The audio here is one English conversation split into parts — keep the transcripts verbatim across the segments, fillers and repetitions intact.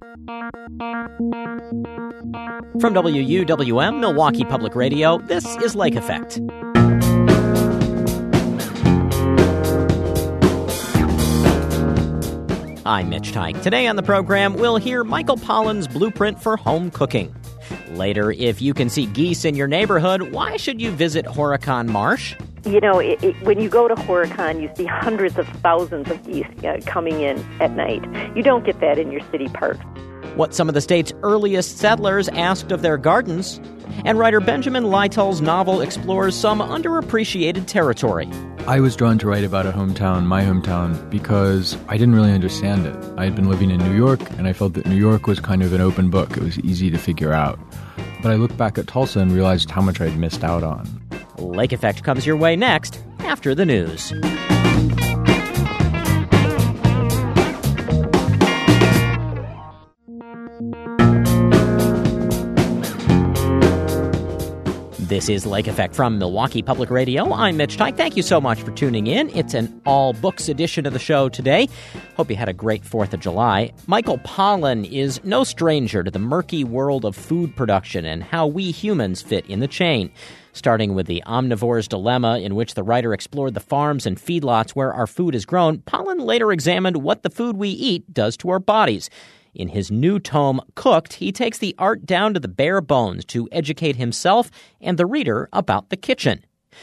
From W U W M, Milwaukee Public Radio, this is Lake Effect. I'm Mitch Teich. Today on the program, we'll hear Michael Pollan's blueprint for home cooking. Later, if you can see geese in your neighborhood, why should you visit Horicon Marsh? You know, it, it, when you go to Horicon, you see hundreds of thousands of geese uh, coming in at night. You don't get that in your city parks. What some of the state's earliest settlers asked of their gardens. And writer Benjamin Lytle's novel explores some underappreciated territory. I was drawn to write about a hometown, my hometown, because I didn't really understand it. I had been living in New York, and I felt that New York was kind of an open book. It was easy to figure out. But I looked back at Tulsa and realized how much I'd missed out on. Lake Effect comes your way next, after the news. This is Lake Effect from Milwaukee Public Radio. I'm Mitch Teich. Thank you so much for tuning in. It's an all-books edition of the show today. Hope you had a great fourth of July. Michael Pollan is no stranger to the murky world of food production and how we humans fit in the chain. Starting with The Omnivore's Dilemma, in which the writer explored the farms and feedlots where our food is grown, Pollan later examined what the food we eat does to our bodies. In his new tome, Cooked, he takes the art down to the bare bones to educate himself and the reader about the kitchen.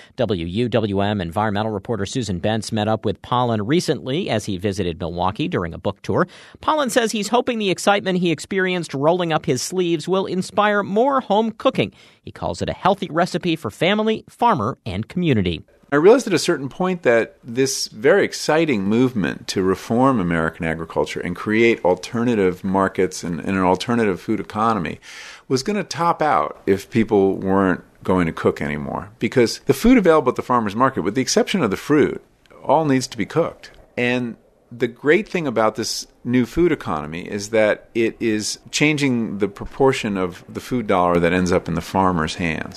W U W M environmental reporter Susan Bentz met up with Pollan recently as he visited Milwaukee during a book tour. Pollan says he's hoping the excitement he experienced rolling up his sleeves will inspire more home cooking. He calls it a healthy recipe for family, farmer, and community. I realized at a certain point that this very exciting movement to reform American agriculture and create alternative markets and, and an alternative food economy was going to top out if people weren't going to cook anymore. Because the food available at the farmer's market, with the exception of the fruit, all needs to be cooked. And the great thing about this new food economy is that it is changing the proportion of the food dollar that ends up in the farmer's hands.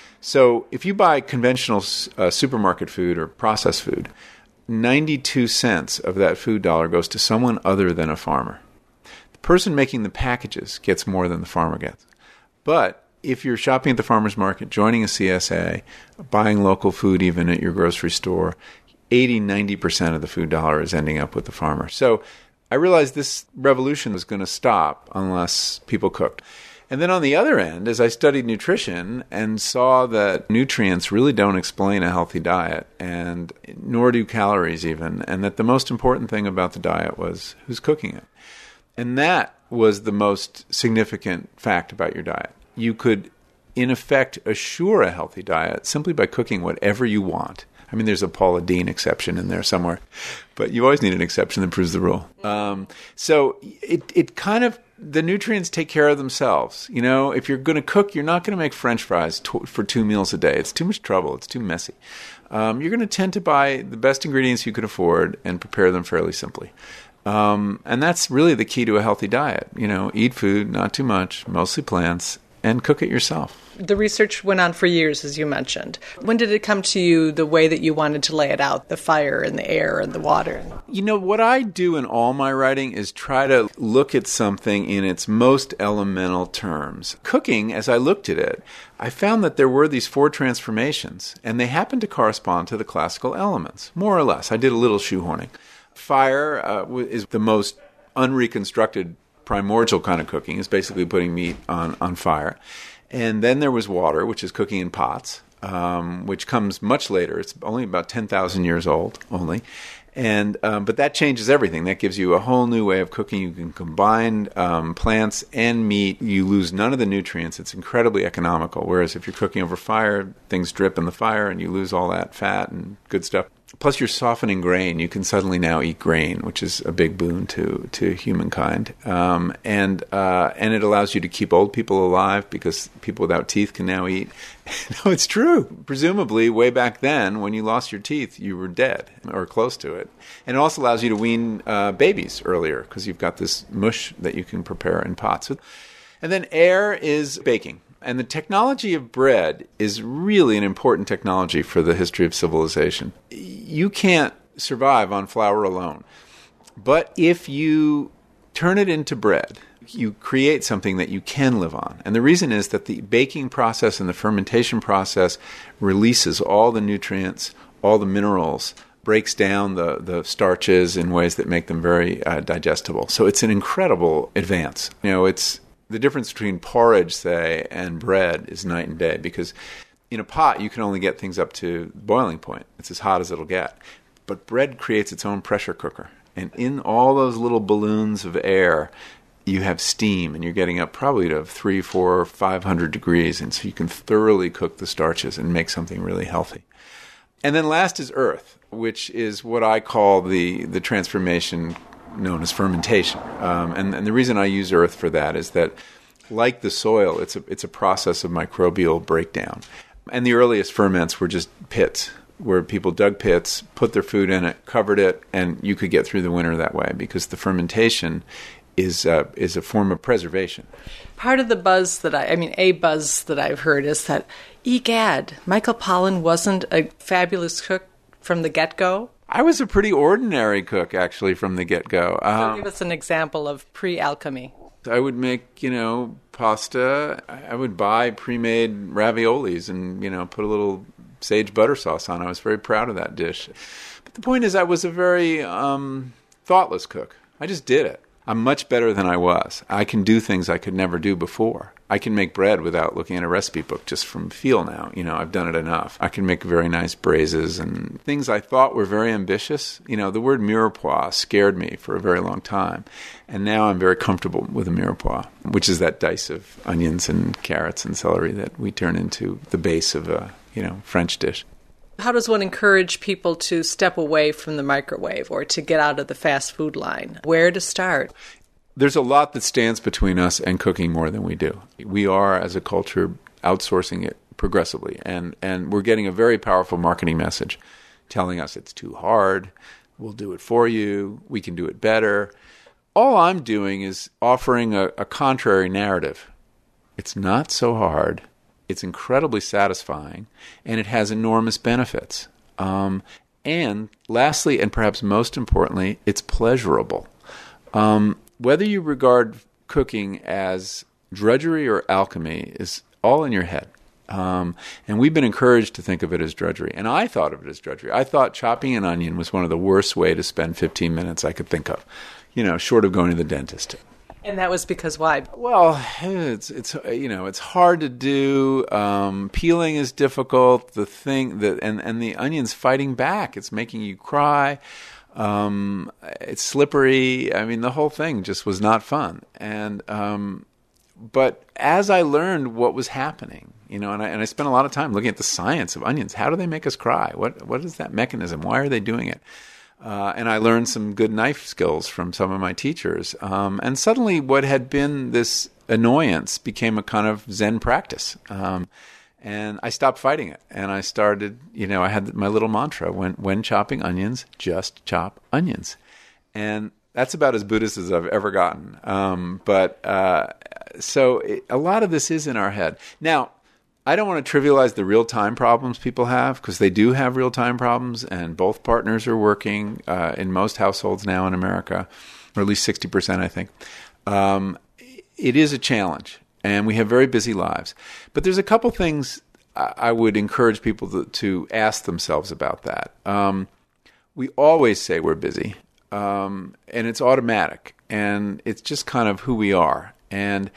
So if you buy conventional uh, supermarket food or processed food, ninety-two cents of that food dollar goes to someone other than a farmer. The person making the packages gets more than the farmer gets. But if you're shopping at the farmer's market, joining a C S A, buying local food even at your grocery store, eighty, ninety percent of the food dollar is ending up with the farmer. So I realized this revolution was going to stop unless people cooked. And then on the other end, as I studied nutrition and saw that nutrients really don't explain a healthy diet, and nor do calories even, and that the most important thing about the diet was who's cooking it. And that was the most significant fact about your diet. You could, in effect, assure a healthy diet simply by cooking whatever you want. I mean, there's a Paula Deen exception in there somewhere, but you always need an exception that proves the rule. Um, so it it kind of, the nutrients take care of themselves. You know, if you're going to cook, you're not going to make French fries to, for two meals a day. It's too much trouble. It's too messy. Um, you're going to tend to buy the best ingredients you could afford and prepare them fairly simply. Um, and that's really the key to a healthy diet. You know, eat food, not too much, mostly plants, and cook it yourself. The research went on for years, as you mentioned. When did it come to you the way that you wanted to lay it out, the fire and the air and the water? You know, what I do in all my writing is try to look at something in its most elemental terms. Cooking, as I looked at it, I found that there were these four transformations, and they happened to correspond to the classical elements, more or less. I did a little shoehorning. Fire uh, is the most unreconstructed primordial kind of cooking. It's basically putting meat on, on fire. And then there was water, which is cooking in pots, um, which comes much later. It's only about ten thousand years old, only. And um, but that changes everything. That gives you a whole new way of cooking. You can combine um, plants and meat. You lose none of the nutrients. It's incredibly economical. Whereas if you're cooking over fire, things drip in the fire and you lose all that fat and good stuff. Plus, you're softening grain. You can suddenly now eat grain, which is a big boon to to humankind. Um, and uh, and it allows you to keep old people alive because people without teeth can now eat. No, it's true. Presumably, way back then, when you lost your teeth, you were dead or close to it. And it also allows you to wean uh, babies earlier because you've got this mush that you can prepare in pots. And then air is baking. And the technology of bread is really an important technology for the history of civilization. You can't survive on flour alone. But if you turn it into bread, you create something that you can live on. And the reason is that the baking process and the fermentation process releases all the nutrients, all the minerals, breaks down the, the starches in ways that make them very uh, digestible. So it's an incredible advance. You know, it's the difference between porridge, say, and bread is night and day, because in a pot you can only get things up to boiling point. It's as hot as it'll get. But bread creates its own pressure cooker. And in all those little balloons of air, you have steam, and you're getting up probably to three, four, five hundred degrees, and so you can thoroughly cook the starches and make something really healthy. And then last is earth, which is what I call the the transformation known as fermentation. Um, and, and the reason I use earth for that is that, like the soil, it's a it's a process of microbial breakdown. And the earliest ferments were just pits, where people dug pits, put their food in it, covered it, and you could get through the winter that way, because the fermentation is uh, is a form of preservation. Part of the buzz that I, I mean, a buzz that I've heard is that, egad, Michael Pollan wasn't a fabulous cook from the get-go. I was a pretty ordinary cook, actually, from the get-go. Um, so give us an example of pre-alchemy. I would make, you know, pasta. I would buy pre-made raviolis and, you know, put a little sage butter sauce on. I was very proud of that dish. But the point is, I was a very um, thoughtless cook. I just did it. I'm much better than I was. I can do things I could never do before. I can make bread without looking at a recipe book, just from feel now. You know, I've done it enough. I can make very nice braises and things I thought were very ambitious. You know, the word mirepoix scared me for a very long time. And now I'm very comfortable with a mirepoix, which is that dice of onions and carrots and celery that we turn into the base of a, you know, French dish. How does one encourage people to step away from the microwave or to get out of the fast food line? Where to start? There's a lot that stands between us and cooking more than we do. We are, as a culture, outsourcing it progressively, and, and we're getting a very powerful marketing message telling us it's too hard, we'll do it for you, we can do it better. All I'm doing is offering a, a contrary narrative. It's not so hard. It's incredibly satisfying, and it has enormous benefits. Um, and lastly, and perhaps most importantly, it's pleasurable. Um, whether you regard cooking as drudgery or alchemy is all in your head. Um, and we've been encouraged to think of it as drudgery. And I thought of it as drudgery. I thought chopping an onion was one of the worst ways to spend fifteen minutes I could think of, you know, short of going to the dentist. And that was because why? Well, it's it's you know it's hard to do. Um, peeling is difficult. The thing that and, and the onion's fighting back. It's making you cry. Um, it's slippery. I mean, the whole thing just was not fun. And um, but as I learned what was happening, you know, and I and I spent a lot of time looking at the science of onions. How do they make us cry? What what is that mechanism? Why are they doing it? Uh, and I learned some good knife skills from some of my teachers. Um, and suddenly what had been this annoyance became a kind of Zen practice. Um, and I stopped fighting it. And I started, you know, I had my little mantra, when, when chopping onions, just chop onions. And that's about as Buddhist as I've ever gotten. Um, but uh, so it, a lot of this is in our head. Now, I don't want to trivialize the real-time problems people have, because they do have real-time problems, and both partners are working uh, in most households now in America, or at least sixty percent, I think. Um, it is a challenge, and we have very busy lives. But there's a couple things I would encourage people to, to ask themselves about that. Um, we always say we're busy, um, and it's automatic, and it's just kind of who we are. And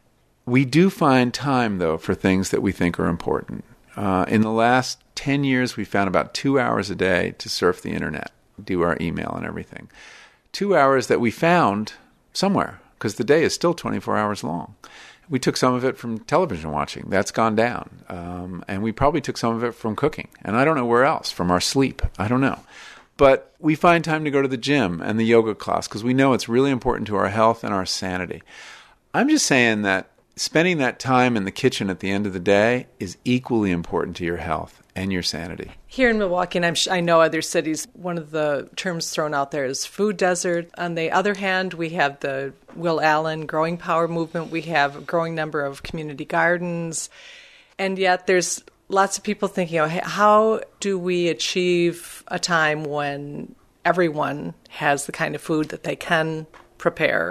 we do find time, though, for things that we think are important. Uh, in the last ten years, we found about two hours a day to surf the internet, do our email and everything. Two hours that we found somewhere, because the day is still twenty-four hours long. We took some of it from television watching. That's gone down. Um, and we probably took some of it from cooking. And I don't know where else, from our sleep. I don't know. But we find time to go to the gym and the yoga class, because we know it's really important to our health and our sanity. I'm just saying that spending that time in the kitchen at the end of the day is equally important to your health and your sanity. Here in Milwaukee, and I'm sh- I know other cities, one of the terms thrown out there is food desert. On the other hand, we have the Will Allen Growing Power movement. We have a growing number of community gardens. And yet there's lots of people thinking, oh, how do we achieve a time when everyone has the kind of food that they can prepare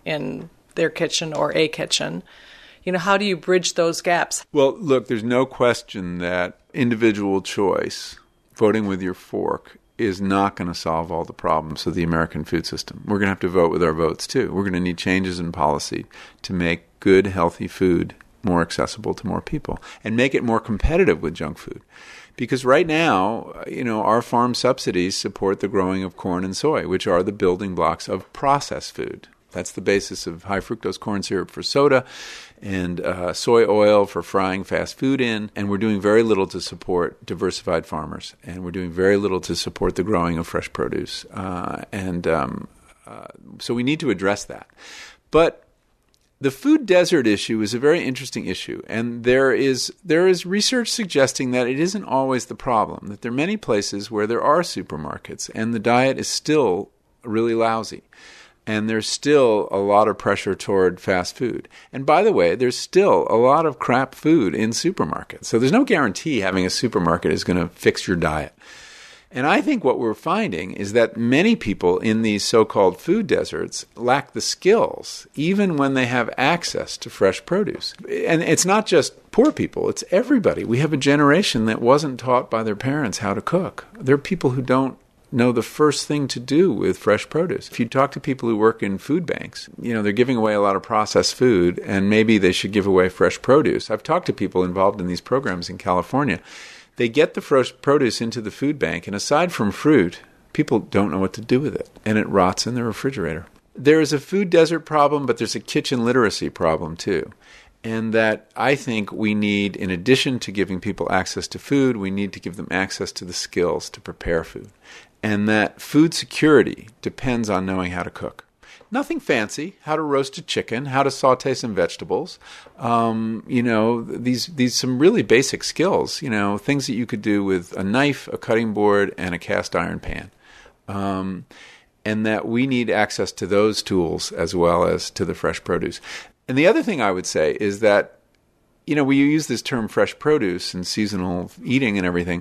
in their kitchen or a kitchen. You know, how do you bridge those gaps? Well, look, there's no question that individual choice, voting with your fork, is not going to solve all the problems of the American food system. We're going to have to vote with our votes, too. We're going to need changes in policy to make good, healthy food more accessible to more people and make it more competitive with junk food. Because right now, you know, our farm subsidies support the growing of corn and soy, which are the building blocks of processed food. That's the basis of high fructose corn syrup for soda and uh, soy oil for frying fast food in. And we're doing very little to support diversified farmers. And we're doing very little to support the growing of fresh produce. Uh, and um, uh, so we need to address that. But the food desert issue is a very interesting issue. And there is there is research suggesting that it isn't always the problem, that there are many places where there are supermarkets and the diet is still really lousy. And there's still a lot of pressure toward fast food. And by the way, there's still a lot of crap food in supermarkets. So there's no guarantee having a supermarket is going to fix your diet. And I think what we're finding is that many people in these so-called food deserts lack the skills, even when they have access to fresh produce. And it's not just poor people, it's everybody. We have a generation that wasn't taught by their parents how to cook. There are people who don't know the first thing to do with fresh produce. If you talk to people who work in food banks, you know, they're giving away a lot of processed food, and maybe they should give away fresh produce. I've talked to people involved in these programs in California. They get the fresh produce into the food bank, and aside from fruit, people don't know what to do with it, and it rots in the refrigerator. There is a food desert problem, but there's a kitchen literacy problem too. And that I think we need, in addition to giving people access to food, we need to give them access to the skills to prepare food. And that food security depends on knowing how to cook. Nothing fancy, how to roast a chicken, how to saute some vegetables, um, you know, these these some really basic skills, you know, things that you could do with a knife, a cutting board, and a cast iron pan. Um, and that we need access to those tools as well as to the fresh produce. And the other thing I would say is that, you know, we use this term fresh produce and seasonal eating and everything.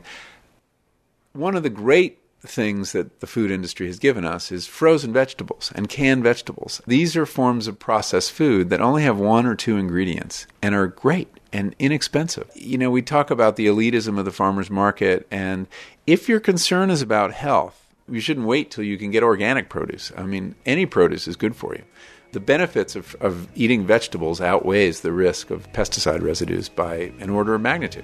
One of the great things that the food industry has given us is frozen vegetables and canned vegetables. These are forms of processed food that only have one or two ingredients and are great and inexpensive. You know, we talk about the elitism of the farmer's market, and if your concern is about health, you shouldn't wait till you can get organic produce. I mean, any produce is good for you. The benefits of, of eating vegetables outweighs the risk of pesticide residues by an order of magnitude.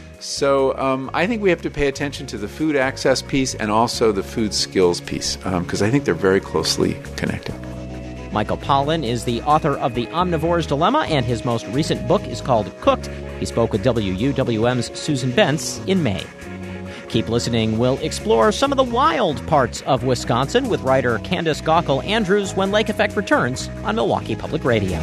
So um, I think we have to pay attention to the food access piece and also the food skills piece, because um, I think they're very closely connected. Michael Pollan is the author of The Omnivore's Dilemma, and his most recent book is called Cooked. He spoke with W U W M's Susan Bentz in May. Keep listening. We'll explore some of the wild parts of Wisconsin with writer Candace Gockel-Andrews when Lake Effect returns on Milwaukee Public Radio.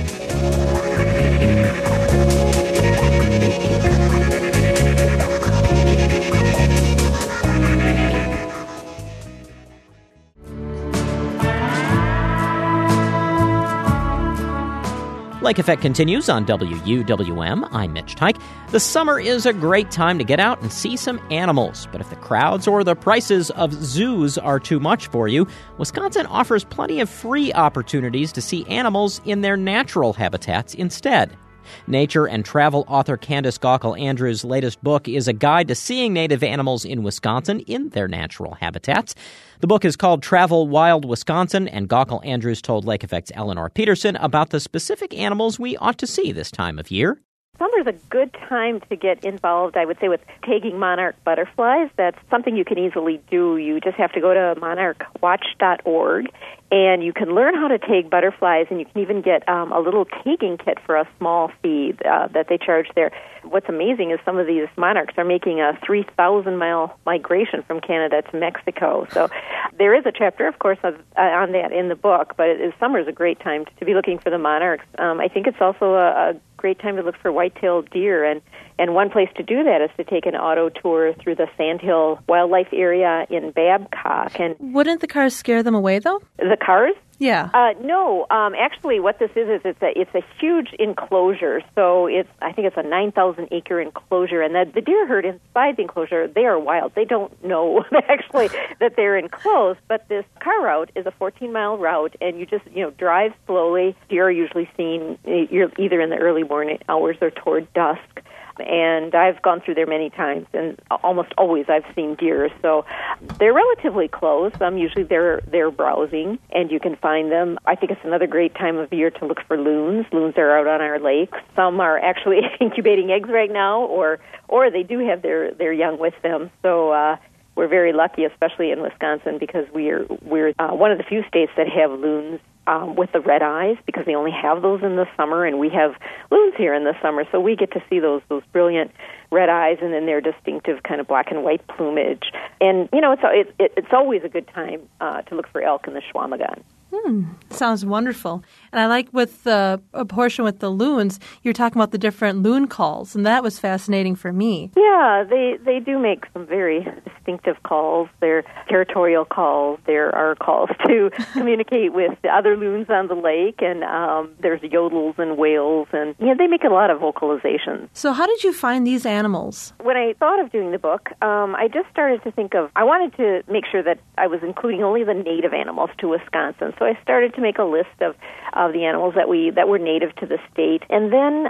Lake Effect continues on W U W M. I'm Mitch Teich. The summer is a great time to get out and see some animals. But if the crowds or the prices of zoos are too much for you, Wisconsin offers plenty of free opportunities to see animals in their natural habitats instead. Nature and travel author Candace Gockel-Andrews' latest book is a guide to seeing native animals in Wisconsin in their natural habitats. The book is called Travel Wild Wisconsin, and Gockel-Andrews told Lake Effect's Eleanor Peterson about the specific animals we ought to see this time of year. Summer's a good time to get involved, I would say, with tagging monarch butterflies. That's something you can easily do. You just have to go to monarch watch dot org, and you can learn how to tag butterflies, and you can even get um, a little tagging kit for a small fee uh, that they charge there. What's amazing is some of these monarchs are making a three thousand mile migration from Canada to Mexico. So there is a chapter, of course, of, uh, on that in the book, but it is, summer is a great time to be looking for the monarchs. Um, I think it's also a, a great time to look for white-tailed deer, and, and one place to do that is to take an auto tour through the Sandhill Wildlife Area in Babcock. And wouldn't the cars scare them away, though? The The cars? Yeah. Uh, no, um, actually, what this is is it's a it's a huge enclosure. So it's I think it's a nine thousand acre enclosure, and the, the deer herd inside the enclosure, they are wild. They don't know actually that they're enclosed. But this car route is a fourteen mile route, and you just you know drive slowly. Deer are usually seen you're either in the early morning hours or toward dusk. And I've gone through there many times, and almost always I've seen deer. So they're relatively close. Um, usually they're they're browsing, and you can find them. I think it's another great time of year to look for loons. Loons are out on our lakes. Some are actually incubating eggs right now, or or they do have their, their young with them. So uh, we're very lucky, especially in Wisconsin, because we're we're uh, one of the few states that have loons. Um, with the red eyes, because they only have those in the summer, and we have loons here in the summer, so we get to see those those brilliant red eyes and then their distinctive kind of black and white plumage. And you know, it's it, it, it's always a good time uh, to look for elk in the Chequamegon. Hmm, sounds wonderful. And I like with the a portion with the loons, you're talking about the different loon calls, and that was fascinating for me. Yeah, they, they do make some very distinctive calls. They're territorial calls. There are calls to communicate with the other loons on the lake, and um, there's yodels and wails, and yeah, they make a lot of vocalizations. So how did you find these animals? When I thought of doing the book, um, I just started to think of, I wanted to make sure that I was including only the native animals to Wisconsin. So I started to make a list of, of the animals that we that were native to the state. And then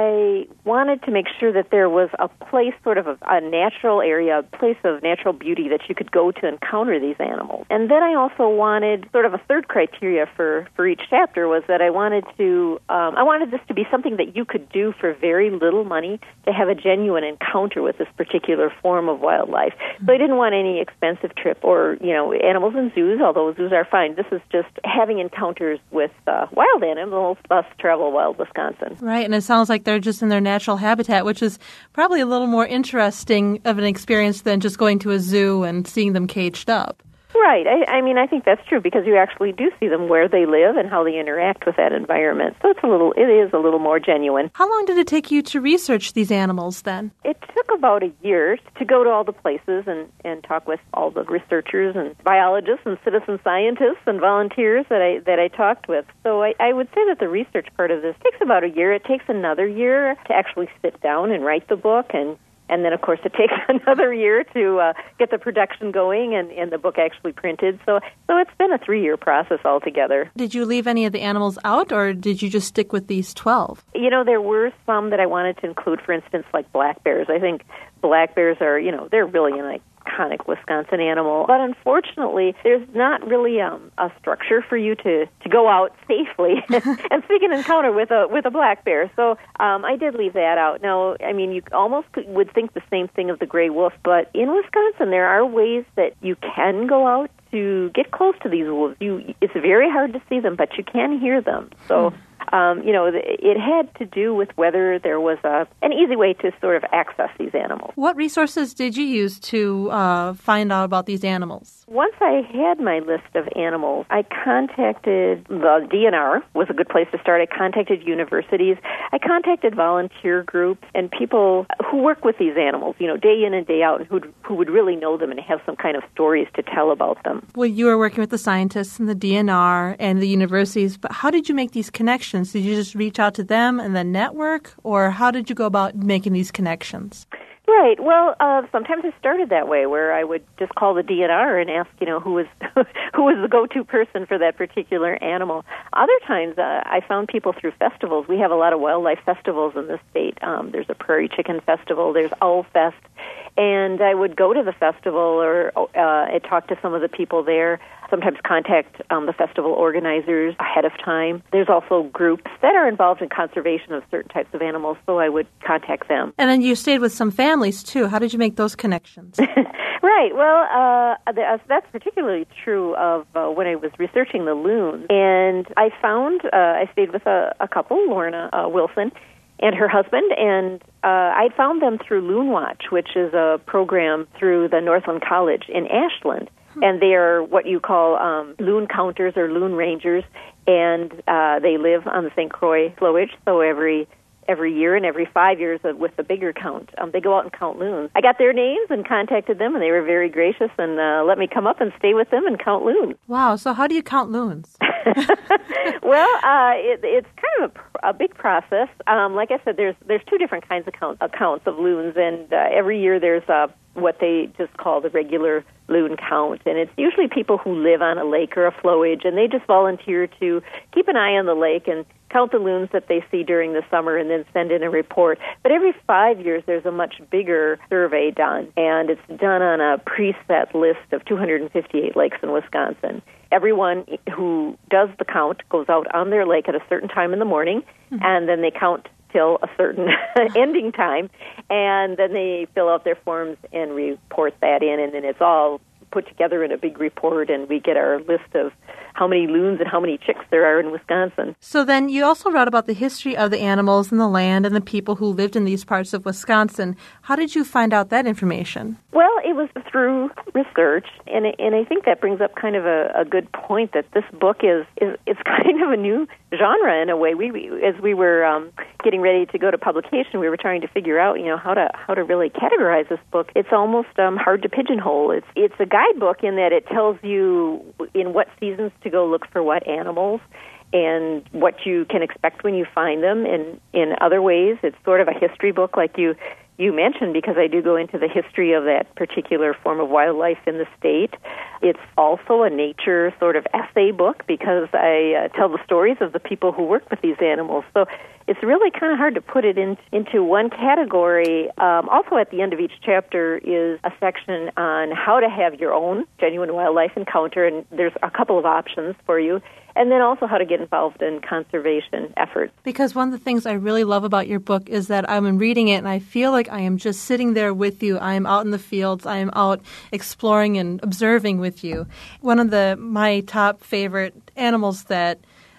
I wanted to make sure that there was a place, sort of a, a natural area, a place of natural beauty that you could go to encounter these animals. And then I also wanted, sort of a third criteria for, for each chapter was that I wanted to, um, I wanted this to be something that you could do for very little money to have a genuine encounter with this particular form of wildlife. So I didn't want any expensive trip or, you know, animals in zoos, although zoos are fine. This is just having encounters with uh, wild animals, thus Travel Wild Wisconsin. Right, and it sounds like they're just in their natural habitat, which is probably a little more interesting of an experience than just going to a zoo and seeing them caged up. Right. I, I mean, I think that's true because you actually do see them where they live and how they interact with that environment. So it's a little, it is a little more genuine. How long did it take you to research these animals then? It took about a year to go to all the places and, and talk with all the researchers and biologists and citizen scientists and volunteers that I that I talked with. So I, I would say that the research part of this takes about a year. It takes another year to actually sit down and write the book, and And then, of course, it takes another year to uh, get the production going and, and the book actually printed. So so it's been a three-year process altogether. Did you leave any of the animals out, or did you just stick with these twelve? You know, there were some that I wanted to include, for instance, like black bears. I think black bears are, you know, they're really an iconic Wisconsin animal. But unfortunately, there's not really um, a structure for you to, to go out safely and seek an encounter with a with a black bear. So um, I did leave that out. Now, I mean, you almost would think the same thing of the gray wolf, but in Wisconsin, there are ways that you can go out to get close to these wolves. You, it's very hard to see them, but you can hear them. So. Hmm. Um, you know, it had to do with whether there was a, an easy way to sort of access these animals. What resources did you use to uh, find out about these animals? Once I had my list of animals, I contacted the D N R, was a good place to start. I contacted universities. I contacted volunteer groups and people who work with these animals, you know, day in and day out, and who who would really know them and have some kind of stories to tell about them. Well, you were working with the scientists and the D N R and the universities, but how did you make these connections? Did you just reach out to them and then network, or how did you go about making these connections? Right. Well, uh, sometimes it started that way, where I would just call the D N R and ask, you know, who was who was the go-to person for that particular animal. Other times, uh, I found people through festivals. We have a lot of wildlife festivals in this state. Um, there's a Prairie Chicken Festival. There's Owl Fest. And I would go to the festival or uh, talk to some of the people there, sometimes contact um, the festival organizers ahead of time. There's also groups that are involved in conservation of certain types of animals, so I would contact them. And then you stayed with some families, too. How did you make those connections? Right. Well, uh, that's particularly true of uh, when I was researching the loons. And I found, uh, I stayed with a, a couple, Lorna uh, Wilson, and her husband, and uh, I found them through Loon Watch, which is a program through the Northland College in Ashland. Hmm. And they are what you call um, loon counters or loon rangers, and uh, they live on the Saint Croix flowage, so every every year, and every five years with the bigger count, um, they go out and count loons. I got their names and contacted them, and they were very gracious and uh, let me come up and stay with them and count loons. Wow, so how do you count loons? Well, uh, it, it's kind of a, a big process. Um, like I said, there's there's two different kinds of count, accounts of loons, and uh, every year there's uh, what they just call the regular loon count, and it's usually people who live on a lake or a flowage, and they just volunteer to keep an eye on the lake and count the loons that they see during the summer and then send in a report. But every five years there's a much bigger survey done, and it's done on a preset list of two hundred fifty-eight lakes in Wisconsin. Everyone who does the count goes out on their lake at a certain time in the morning, mm-hmm. and then they count till a certain ending time, and then they fill out their forms and report that in, and then it's all put together in a big report, and we get our list of how many loons and how many chicks there are in Wisconsin. So then you also wrote about the history of the animals and the land and the people who lived in these parts of Wisconsin. How did you find out that information? Well, it was through research, and and I think that brings up kind of a, a good point that this book is, is it's kind of a new genre in a way. We, we as we were um, getting ready to go to publication, we were trying to figure out, you know, how to how to really categorize this book. It's almost um, hard to pigeonhole. It's it's a guidebook in that it tells you in what seasons to go look for what animals and what you can expect when you find them. And in other ways, it's sort of a history book like you you mentioned, because I do go into the history of that particular form of wildlife in the state. It's also a nature sort of essay book because I uh, tell the stories of the people who work with these animals. So it's really kind of hard to put it in, into one category. Um, also at the end of each chapter is a section on how to have your own genuine wildlife encounter, and there's a couple of options for you. And then also how to get involved in conservation efforts. Because one of the things I really love about your book is that I'm reading it and I feel like I am just sitting there with you. I am out in the fields. I am out exploring and observing with you. One of the my top favorite animals that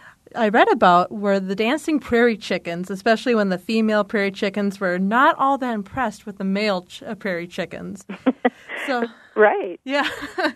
I read about were the dancing prairie chickens, especially when the female prairie chickens were not all that impressed with the male ch- uh, prairie chickens. So, right. Yeah.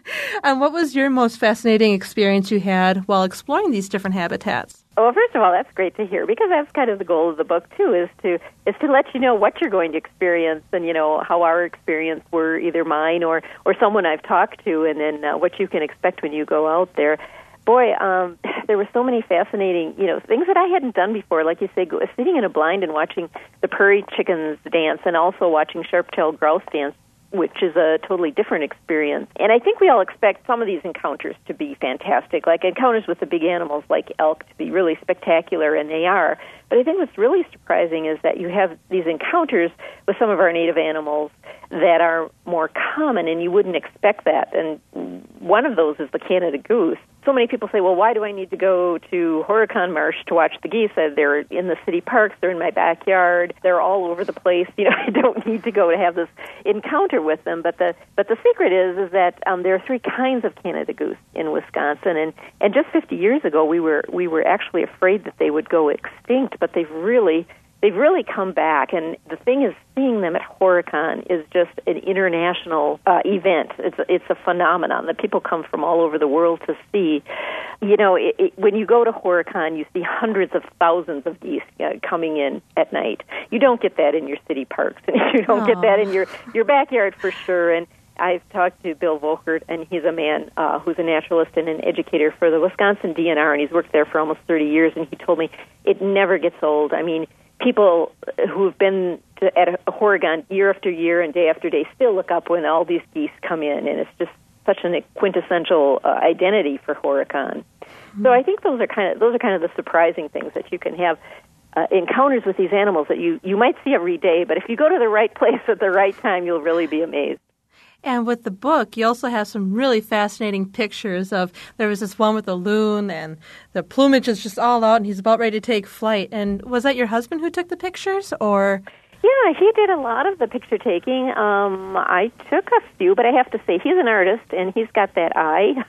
And what was your most fascinating experience you had while exploring these different habitats? Well, first of all, that's great to hear, because that's kind of the goal of the book too, is to is to let you know what you're going to experience, and you know how our experience were either mine or or someone I've talked to, and then uh, what you can expect when you go out there. Boy, um, there were so many fascinating, you know, things that I hadn't done before. Like you say, go, sitting in a blind and watching the prairie chickens dance, and also watching sharp-tailed grouse dance, which is a totally different experience. And I think we all expect some of these encounters to be fantastic, like encounters with the big animals like elk to be really spectacular, and they are. But I think what's really surprising is that you have these encounters with some of our native animals that are more common, and you wouldn't expect that. And one of those is the Canada goose. So many people say, well, why do I need to go to Horicon Marsh to watch the geese? They're in the city parks. They're in my backyard. They're all over the place. You know, I don't need to go to have this encounter with them. But the but the secret is is that um, there are three kinds of Canada goose in Wisconsin, and, and just fifty years ago we were we were actually afraid that they would go extinct, but they've really they've really come back. And the thing is, seeing them at Horicon is just an international uh, event. It's it's a phenomenon that people come from all over the world to see. You know, it, it, when you go to Horicon, you see hundreds of thousands of geese uh, coming in at night. You don't get that in your city parks, and you don't Aww. get that in your, your backyard for sure. And I've talked to Bill Volkert, and he's a man uh, who's a naturalist and an educator for the Wisconsin D N R, and he's worked there for almost thirty years, and he told me it never gets old. I mean, people who've been to, at Horicon year after year and day after day still look up when all these geese come in, and it's just such a quintessential uh, identity for Horicon. Mm-hmm. So I think those are kind of those are kind of the surprising things that you can have uh, encounters with these animals that you, you might see every day, but if you go to the right place at the right time, you'll really be amazed. And with the book, you also have some really fascinating pictures of, there was this one with a loon, and the plumage is just all out, and he's about ready to take flight. And was that your husband who took the pictures, or? Yeah, he did a lot of the picture taking. Um, I took a few, but I have to say he's an artist, and he's got that eye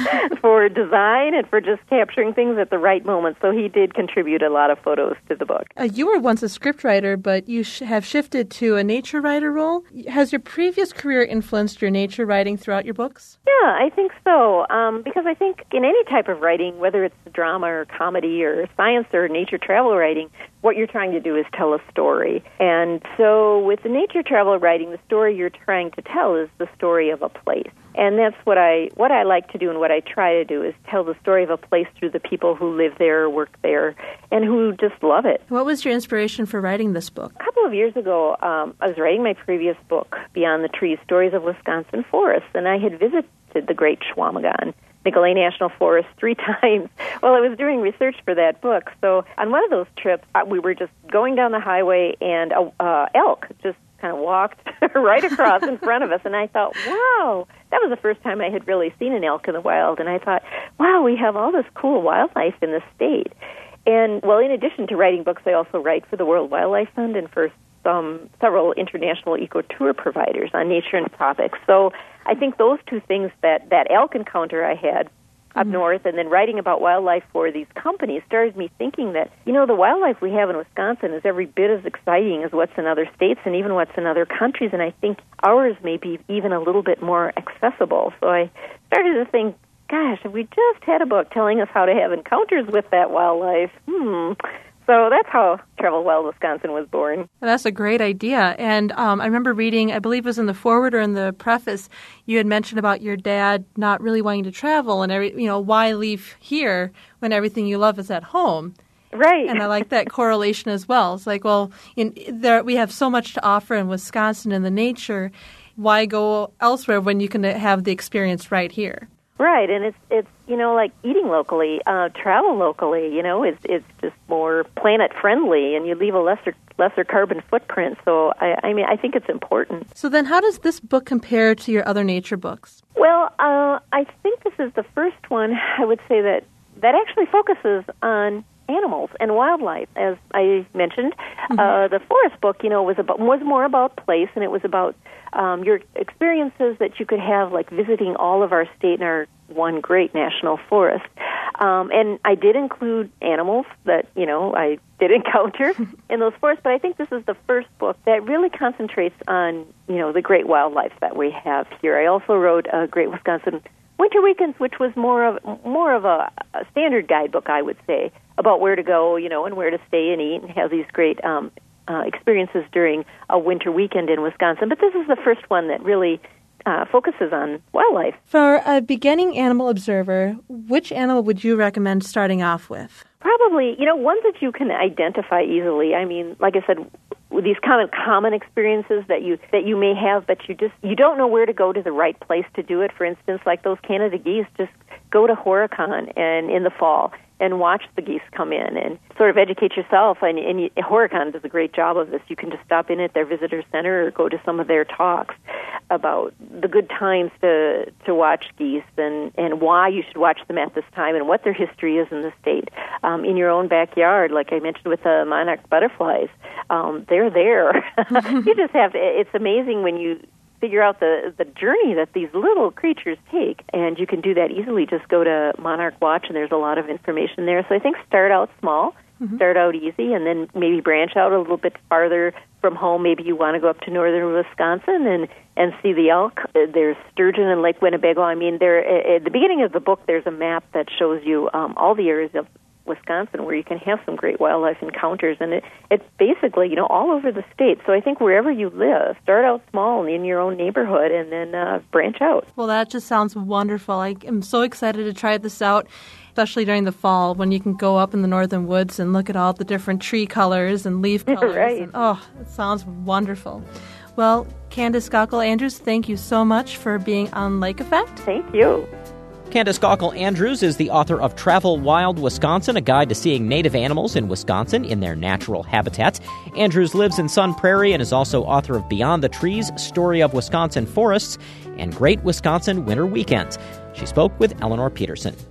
for design and for just capturing things at the right moment. So he did contribute a lot of photos to the book. Uh, you were once a scriptwriter, but you sh- have shifted to a nature writer role. Has your previous career influenced your nature writing throughout your books? Yeah, I think so, um, because I think in any type of writing, whether it's drama or comedy or science or nature travel writing, what you're trying to do is tell a story. And so with the nature travel writing, the story you're trying to tell is the story of a place. And that's what I what I like to do and what I try to do is tell the story of a place through the people who live there, work there, and who just love it. What was your inspiration for writing this book? A couple of years ago, um, I was writing my previous book, Beyond the Trees, Stories of Wisconsin Forests, and I had visited the Great Chequamegon, Nicolet National Forest, three times while I was doing research for that book. So on one of those trips, uh, we were just going down the highway, and a uh, elk just kind of walked right across in front of us, and I thought, wow, that was the first time I had really seen an elk in the wild, and I thought, wow, we have all this cool wildlife in the state. And, well, in addition to writing books, I also write for the World Wildlife Fund and for some several international eco-tour providers on nature and tropics. So I think those two things, that, that elk encounter I had up mm-hmm. north and then writing about wildlife for these companies, started me thinking that, you know, the wildlife we have in Wisconsin is every bit as exciting as what's in other states and even what's in other countries, and I think ours may be even a little bit more accessible. So I started to think, gosh, if we just had a book telling us how to have encounters with that wildlife, hmm... So that's how Travel Wild Wisconsin was born. That's a great idea. And um, I remember reading, I believe it was in the foreword or in the preface, you had mentioned about your dad not really wanting to travel and, every, you know, why leave here when everything you love is at home? Right. And I like that correlation as well. It's like, well, in, there we have so much to offer in Wisconsin in the nature. Why go elsewhere when you can have the experience right here? Right, and it's it's you know like eating locally, uh, travel locally. You know, it's it's just more planet friendly, and you leave a lesser lesser carbon footprint. So I, I mean, I think it's important. So then, how does this book compare to your other nature books? Well, uh, I think this is the first one I would say that that actually focuses on animals and wildlife. As I mentioned, mm-hmm. uh, the forest book, you know, was about was more about place, and it was about um, your experiences that you could have, like visiting all of our state and our one great national forest. Um, and I did include animals that, you know, I did encounter in those forests, but I think this is the first book that really concentrates on, you know, the great wildlife that we have here. I also wrote a Great Wisconsin Winter Weekends, which was more of more of a, a standard guidebook, I would say, about where to go, you know, and where to stay and eat, and have these great um, uh, experiences during a winter weekend in Wisconsin. But this is the first one that really uh, focuses on wildlife. For a beginning animal observer, which animal would you recommend starting off with? Probably, you know, ones that you can identify easily. I mean, like I said, these kind of common experiences that you that you may have, but you just you don't know where to go to the right place to do it. For instance, like those Canada geese, just go to Horicon and in the fall and watch the geese come in and sort of educate yourself. And, and you, Horicon does a great job of this. You can just stop in at their visitor center or go to some of their talks about the good times to to watch geese and, and why you should watch them at this time and what their history is in the state. Um, in your own backyard, like I mentioned with the monarch butterflies, um, they're there. You just have to, it's amazing when you figure out the the journey that these little creatures take, and you can do that easily. Just go to Monarch Watch, and there's a lot of information there. So I think start out small, mm-hmm. start out easy, and then maybe branch out a little bit farther from home. Maybe you want to go up to northern Wisconsin and, and see the elk. There's sturgeon in Lake Winnebago. I mean, there at the beginning of the book, there's a map that shows you um, all the areas of Wisconsin where you can have some great wildlife encounters, and it, it's basically, you know, all over the state. So I think wherever you live, start out small in your own neighborhood and then uh, branch out. Well, that just sounds wonderful. I am so excited to try this out, especially during the fall when you can go up in the northern woods and look at all the different tree colors and leaf colors. Right. And, oh, it sounds wonderful. Well, Candace Gockel-Andrews, thank you so much for being on Lake Effect. Thank you. Candace Gockel-Andrews is the author of Travel Wild Wisconsin, a guide to seeing native animals in Wisconsin in their natural habitats. Andrews lives in Sun Prairie and is also author of Beyond the Trees, Story of Wisconsin Forests, and Great Wisconsin Winter Weekends. She spoke with Eleanor Peterson.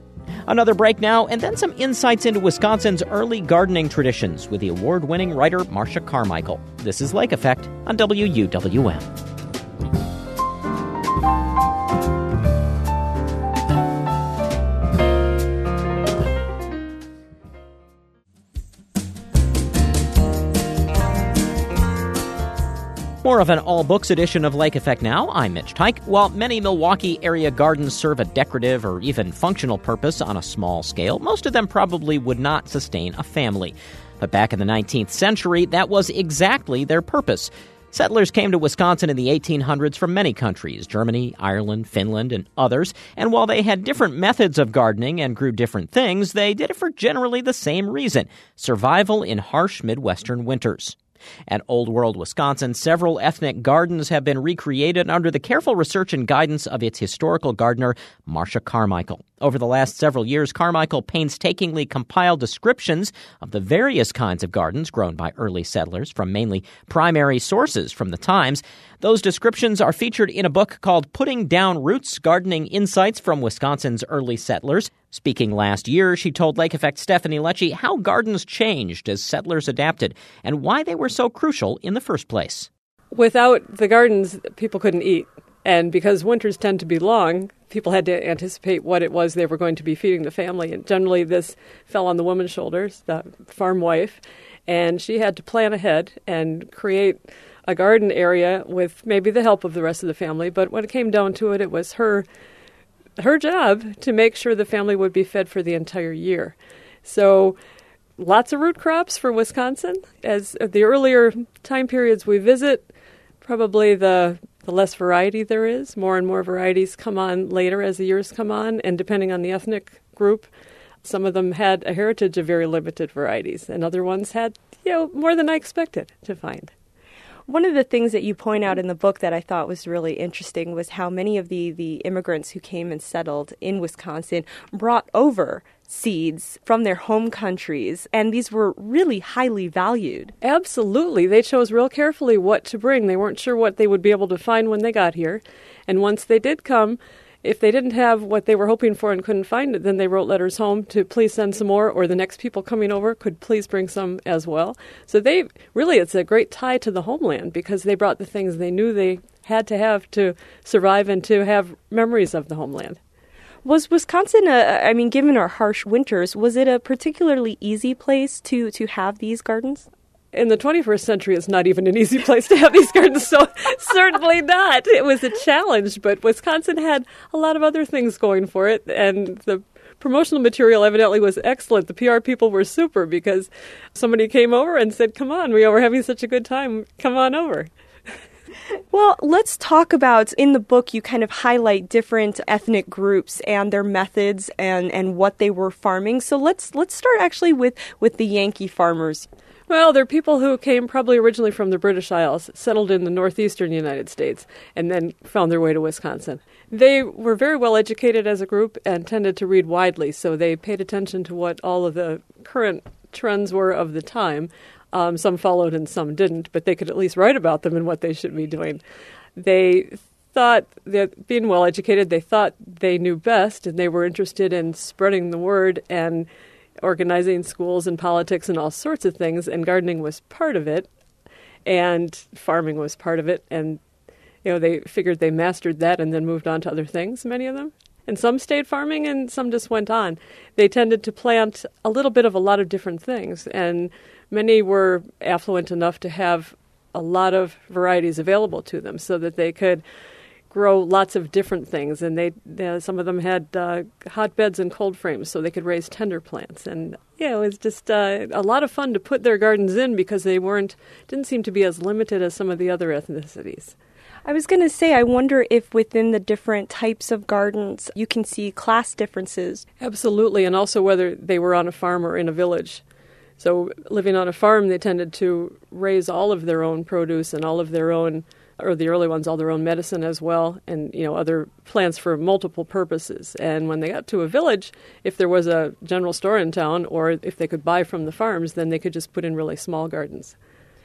Another break now, and then some insights into Wisconsin's early gardening traditions with the award-winning writer Marcia Carmichael. This is Lake Effect on W U W M. More of an all-books edition of Lake Effect now. I'm Mitch Teich. While many Milwaukee area gardens serve a decorative or even functional purpose on a small scale, most of them probably would not sustain a family. But back in the nineteenth century, that was exactly their purpose. Settlers came to Wisconsin in the eighteen hundreds from many countries, Germany, Ireland, Finland, and others, and while they had different methods of gardening and grew different things, they did it for generally the same reason: survival in harsh Midwestern winters. At Old World, Wisconsin, several ethnic gardens have been recreated under the careful research and guidance of its historical gardener, Marcia Carmichael. Over the last several years, Carmichael painstakingly compiled descriptions of the various kinds of gardens grown by early settlers from mainly primary sources from the times. Those descriptions are featured in a book called Putting Down Roots: Gardening Insights from Wisconsin's Early Settlers. Speaking last year, she told Lake Effect's Stephanie Lecce how gardens changed as settlers adapted and why they were so crucial in the first place. Without the gardens, people couldn't eat. And because winters tend to be long, people had to anticipate what it was they were going to be feeding the family. And generally this fell on the woman's shoulders, the farm wife. And she had to plan ahead and create a garden area with maybe the help of the rest of the family. But when it came down to it, it was her her job to make sure the family would be fed for the entire year. So lots of root crops for Wisconsin. As the earlier time periods we visit, probably the, the less variety there is. More and more varieties come on later as the years come on, and depending on the ethnic group, some of them had a heritage of very limited varieties, and other ones had, you know, more than I expected to find. One of the things that you point out in the book that I thought was really interesting was how many of the, the immigrants who came and settled in Wisconsin brought over seeds from their home countries, and these were really highly valued. Absolutely. They chose real carefully what to bring. They weren't sure what they would be able to find when they got here. And once they did come, if they didn't have what they were hoping for and couldn't find it, then they wrote letters home to please send some more, or the next people coming over could please bring some as well. So they really, it's a great tie to the homeland because they brought the things they knew they had to have to survive and to have memories of the homeland. Was Wisconsin, a, I mean, given our harsh winters, was it a particularly easy place to, to have these gardens? In the twenty-first century, it's not even an easy place to have these gardens, so certainly not. It was a challenge, but Wisconsin had a lot of other things going for it, and the promotional material evidently was excellent. The P R people were super because somebody came over and said, come on, we were having such a good time, come on over. Well, let's talk about, in the book, you kind of highlight different ethnic groups and their methods and, and what they were farming. So let's let's start actually with, with the Yankee farmers. Well, they're people who came probably originally from the British Isles, settled in the northeastern United States, and then found their way to Wisconsin. They were very well educated as a group and tended to read widely, so they paid attention to what all of the current trends were of the time. Um, some followed and some didn't, but they could at least write about them and what they should be doing. They thought that being well educated, they thought they knew best, and they were interested in spreading the word and organizing schools and politics and all sorts of things, and gardening was part of it, and farming was part of it, and you know they figured they mastered that and then moved on to other things, many of them. And some stayed farming and some just went on. They tended to plant a little bit of a lot of different things, and many were affluent enough to have a lot of varieties available to them so that they could grow lots of different things. And they, they some of them had uh, hotbeds and cold frames so they could raise tender plants. And yeah, it was just uh, a lot of fun to put their gardens in because they weren't didn't seem to be as limited as some of the other ethnicities. I was going to say, I wonder if within the different types of gardens you can see class differences. Absolutely, and also whether they were on a farm or in a village. So living on a farm, they tended to raise all of their own produce and all of their own, or the early ones, all their own medicine as well, and you know other plants for multiple purposes. And when they got to a village, if there was a general store in town or if they could buy from the farms, then they could just put in really small gardens.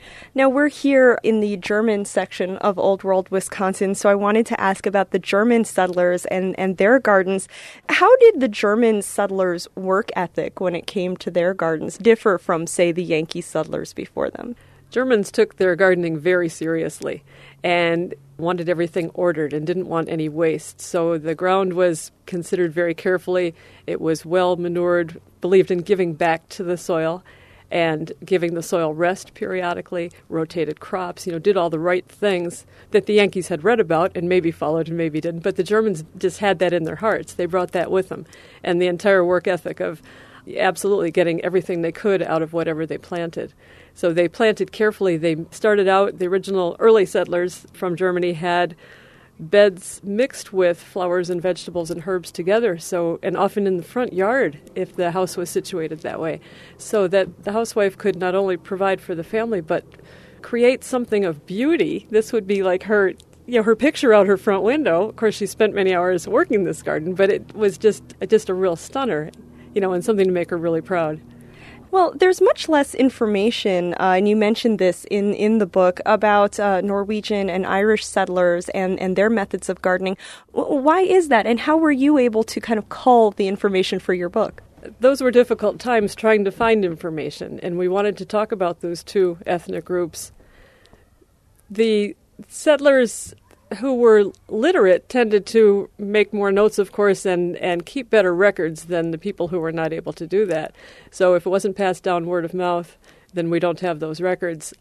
Now, we're here in the German section of Old World, Wisconsin, so I wanted to ask about the German settlers and, and their gardens. How did the German settlers' work ethic when it came to their gardens differ from, say, the Yankee settlers before them? Germans took their gardening very seriously and wanted everything ordered and didn't want any waste. So the ground was considered very carefully. It was well manured, believed in giving back to the soil and giving the soil rest periodically, rotated crops, you know, did all the right things that the Yankees had read about and maybe followed and maybe didn't. But the Germans just had that in their hearts. They brought that with them. And the entire work ethic of absolutely getting everything they could out of whatever they planted. So they planted carefully. They started out, the original early settlers from Germany had beds mixed with flowers and vegetables and herbs together, so and often in the front yard if the house was situated that way, so that the housewife could not only provide for the family but create something of beauty. This would be like her, you know, her picture out her front window. Of course, she spent many hours working this garden, but it was just just a real stunner, you know, and something to make her really proud. Well, there's much less information, uh, and you mentioned this in, in the book, about uh, Norwegian and Irish settlers and, and their methods of gardening. Why is that, and how were you able to kind of cull the information for your book? Those were difficult times trying to find information, and we wanted to talk about those two ethnic groups. The settlers who were literate tended to make more notes, of course, and, and keep better records than the people who were not able to do that. So if it wasn't passed down word of mouth, then we don't have those records.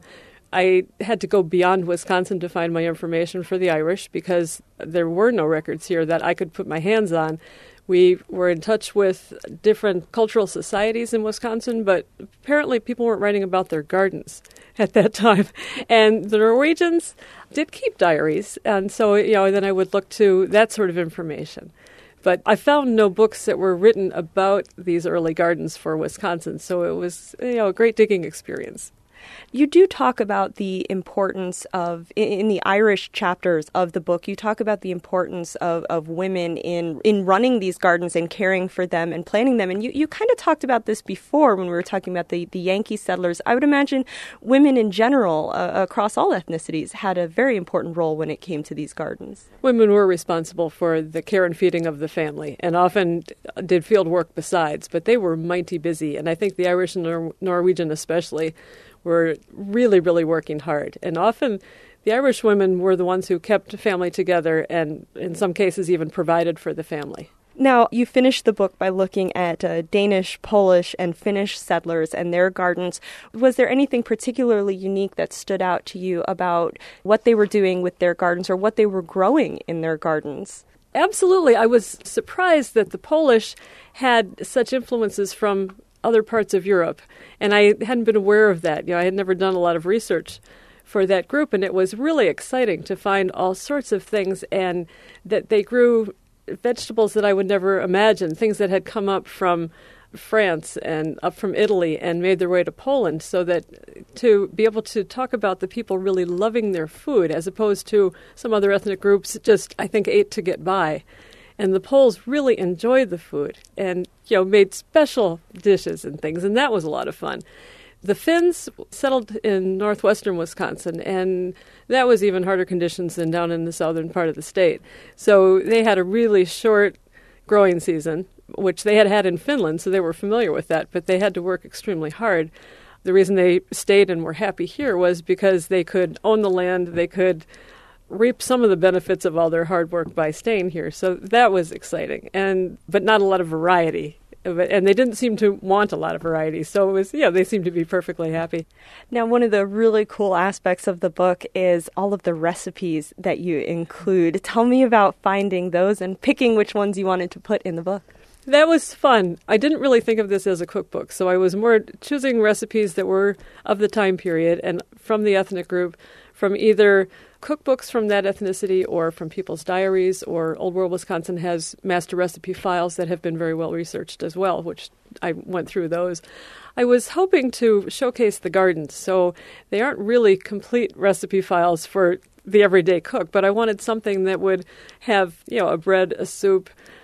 I had to go beyond Wisconsin to find my information for the Irish because there were no records here that I could put my hands on. We were in touch with different cultural societies in Wisconsin, but apparently people weren't writing about their gardens at that time. And the Norwegians did keep diaries, and so, you know, then I would look to that sort of information. But I found no books that were written about these early gardens for Wisconsin, so it was, you know, a great digging experience. You do talk about the importance of, in the Irish chapters of the book, you talk about the importance of, of women in, in running these gardens and caring for them and planting them. And you, you kind of talked about this before when we were talking about the, the Yankee settlers. I would imagine women in general, uh, across all ethnicities, had a very important role when it came to these gardens. Women were responsible for the care and feeding of the family and often did field work besides, but they were mighty busy. And I think the Irish and Nor- Norwegian especially were really, really working hard. And often the Irish women were the ones who kept family together and in some cases even provided for the family. Now, you finished the book by looking at uh, Danish, Polish, and Finnish settlers and their gardens. Was there anything particularly unique that stood out to you about what they were doing with their gardens or what they were growing in their gardens? Absolutely. I was surprised that the Polish had such influences from other parts of Europe, and I hadn't been aware of that. You know, I had never done a lot of research for that group, and it was really exciting to find all sorts of things, and that they grew vegetables that I would never imagine, things that had come up from France and up from Italy and made their way to Poland, so that to be able to talk about the people really loving their food as opposed to some other ethnic groups just, I think, ate to get by. And the Poles really enjoyed the food and, you know, made special dishes and things, and that was a lot of fun. The Finns settled in northwestern Wisconsin, and that was even harder conditions than down in the southern part of the state. So they had a really short growing season, which they had had in Finland, so they were familiar with that, but they had to work extremely hard. The reason they stayed and were happy here was because they could own the land, they could reap some of the benefits of all their hard work by staying here. So that was exciting, and but not a lot of variety. And they didn't seem to want a lot of variety. So it was, yeah, they seemed to be perfectly happy. Now, one of the really cool aspects of the book is all of the recipes that you include. Tell me about finding those and picking which ones you wanted to put in the book. That was fun. I didn't really think of this as a cookbook, so I was more choosing recipes that were of the time period and from the ethnic group, from either cookbooks from that ethnicity or from people's diaries, or Old World Wisconsin has master recipe files that have been very well researched as well, which I went through those. I was hoping to showcase the gardens, so they aren't really complete recipe files for the everyday cook, but I wanted something that would have, you know, a bread, a soup,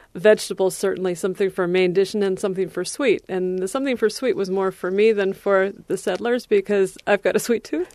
vegetables, certainly something for a main dish and then something for sweet. And the something for sweet was more for me than for the settlers because I've got a sweet tooth.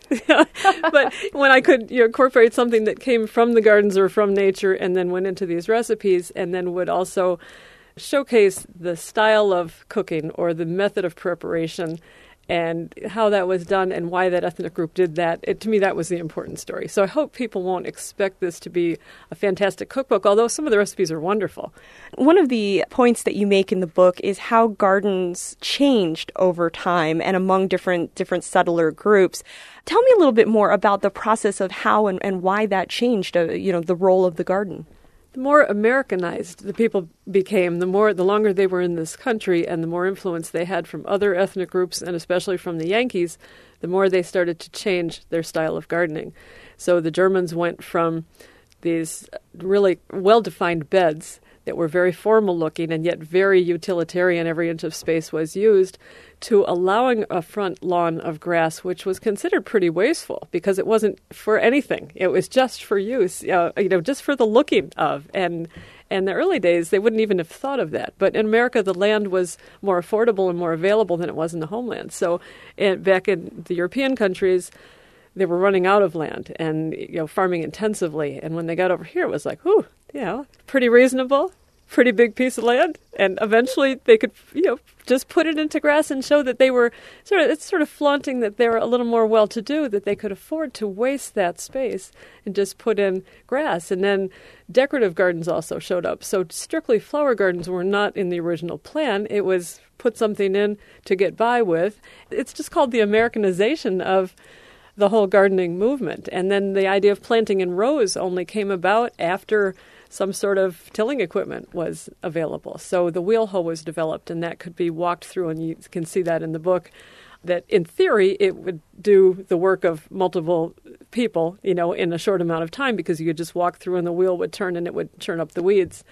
But when I could you know, incorporate something that came from the gardens or from nature and then went into these recipes and then would also showcase the style of cooking or the method of preparation and how that was done and why that ethnic group did that. It, to me, that was the important story. So I hope people won't expect this to be a fantastic cookbook, although some of the recipes are wonderful. One of the points that you make in the book is how gardens changed over time and among different different settler groups. Tell me a little bit more about the process of how and, and why that changed, uh, you know, the role of the garden. The more Americanized the people became, the more, the longer they were in this country and the more influence they had from other ethnic groups and especially from the Yankees, the more they started to change their style of gardening. So the Germans went from these really well-defined beds that were very formal looking and yet very utilitarian, every inch of space was used, to allowing a front lawn of grass, which was considered pretty wasteful because it wasn't for anything. It was just for use, uh, you know, just for the looking of. And in the early days, they wouldn't even have thought of that. But in America, the land was more affordable and more available than it was in the homeland. So it, back in the European countries, they were running out of land and you know farming intensively. And when they got over here, it was like, ooh, you know, pretty reasonable, pretty big piece of land. And eventually they could, you know, just put it into grass and show that they were sort of, it's sort of flaunting that they were a little more well-to-do, that they could afford to waste that space and just put in grass. And then decorative gardens also showed up. So strictly flower gardens were not in the original plan. It was put something in to get by with. It's just called the Americanization of the whole gardening movement. And then the idea of planting in rows only came about after some sort of tilling equipment was available. So the wheel hoe was developed, and that could be walked through, and you can see that in the book, that in theory it would do the work of multiple people, you know, in a short amount of time because you could just walk through and the wheel would turn and it would turn up the weeds.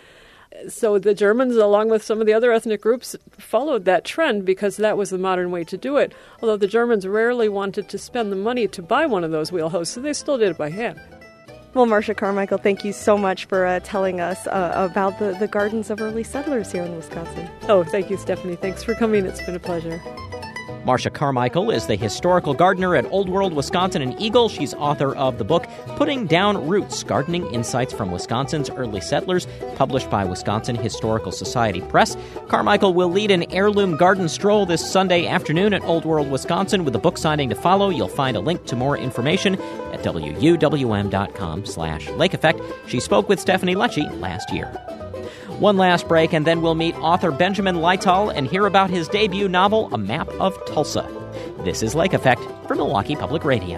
So the Germans, along with some of the other ethnic groups, followed that trend because that was the modern way to do it, although the Germans rarely wanted to spend the money to buy one of those wheel hoes, so they still did it by hand. Well, Marcia Carmichael, thank you so much for uh, telling us uh, about the, the gardens of early settlers here in Wisconsin. Oh, thank you, Stephanie. Thanks for coming. It's been a pleasure. Marcia Carmichael is the historical gardener at Old World, Wisconsin and Eagle. She's author of the book Putting Down Roots, Gardening Insights from Wisconsin's Early Settlers, published by Wisconsin Historical Society Press. Carmichael will lead an heirloom garden stroll this Sunday afternoon at Old World, Wisconsin, with a book signing to follow. You'll find a link to more information at W U W M dot com slash Lake Effect. She spoke with Stephanie Lecce last year. One last break, and then we'll meet author Benjamin Lytle and hear about his debut novel, A Map of Tulsa. This is Lake Effect for Milwaukee Public Radio.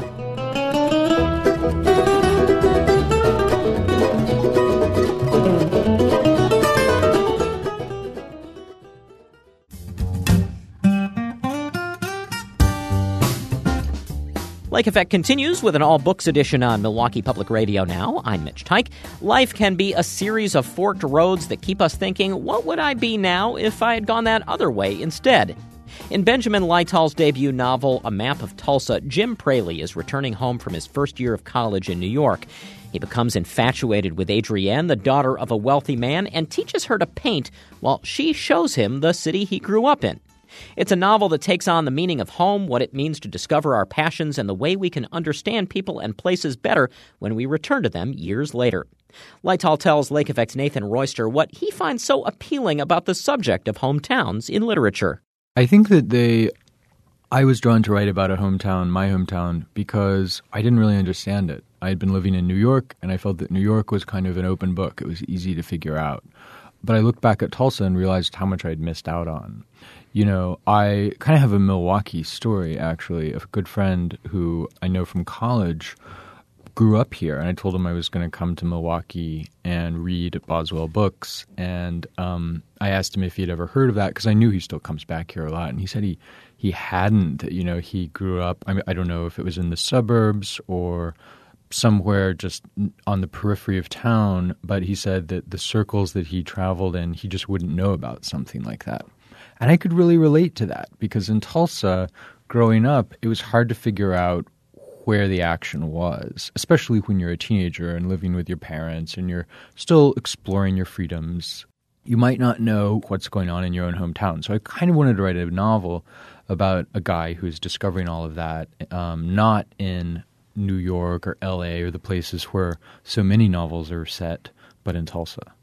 Lake Effect continues with an all-books edition on Milwaukee Public Radio now. I'm Mitch Teich. Life can be a series of forked roads that keep us thinking, what would I be now if I had gone that other way instead? In Benjamin Lytle's debut novel, A Map of Tulsa, Jim Praley is returning home from his first year of college in New York. He becomes infatuated with Adrienne, the daughter of a wealthy man, and teaches her to paint while she shows him the city he grew up in. It's a novel that takes on the meaning of home, what it means to discover our passions, and the way we can understand people and places better when we return to them years later. Lytle tells Lake Effect's Nathan Royster what he finds so appealing about the subject of hometowns in literature. I think that they, I was drawn to write about a hometown, my hometown, because I didn't really understand it. I had been living in New York, and I felt that New York was kind of an open book. It was easy to figure out. But I looked back at Tulsa and realized how much I'd missed out on. You know, I kind of have a Milwaukee story, actually. A good friend who I know from college grew up here, and I told him I was going to come to Milwaukee and read Boswell books. And um, I asked him if he'd ever heard of that, because I knew he still comes back here a lot. And he said he, he hadn't. You know, he grew up, I mean, I don't know if it was in the suburbs or somewhere just on the periphery of town, but he said that the circles that he traveled in, he just wouldn't know about something like that. And I could really relate to that because in Tulsa, growing up, it was hard to figure out where the action was, especially when you're a teenager and living with your parents and you're still exploring your freedoms. you might not know what's going on in your own hometown. So I kind of wanted to write a novel about a guy who's discovering all of that, um, not in New York or L A or the places where so many novels are set, but in Tulsa.